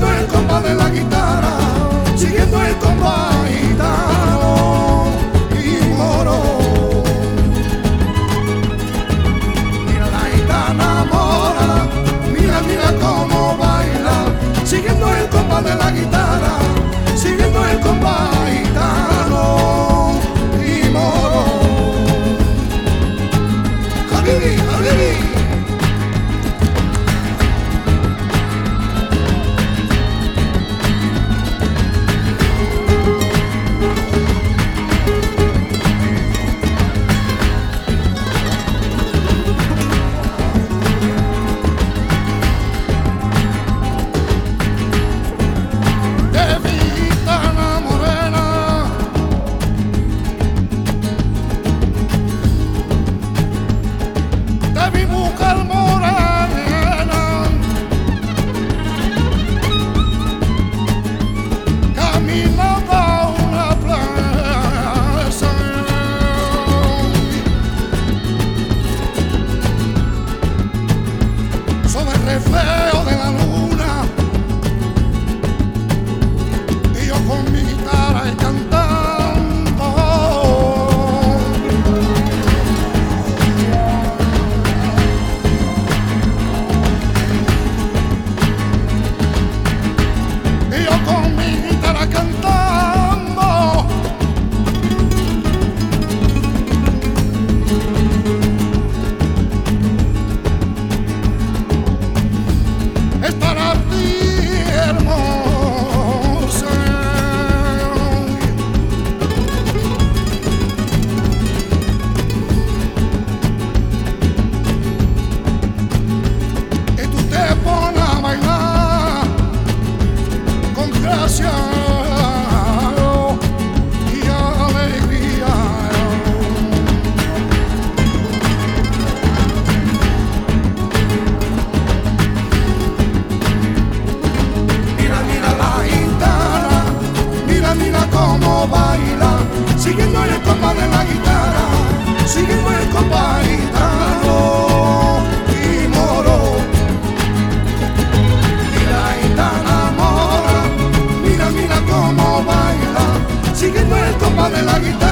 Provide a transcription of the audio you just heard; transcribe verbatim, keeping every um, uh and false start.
siguiendo el compás de la guitarra, siguiendo el compás gitano y moro. Mira la gitana mora, mira, mira cómo baila, siguiendo el compás de la guitarra, siguiendo el compás gitano y moro. Habibi, habibi. Reflejo de la luna y yo con mi guitarra y cantando. Y yo con mi guitarra cantando. Es para ti hermosa, y tú te pones a bailar con gracia y alegría. Mira cómo baila, siguiendo el compás de la guitarra, siguiendo el compás gitano y moro. Mira gitana mora, mira, mira cómo baila, siguiendo el compás de la guitarra.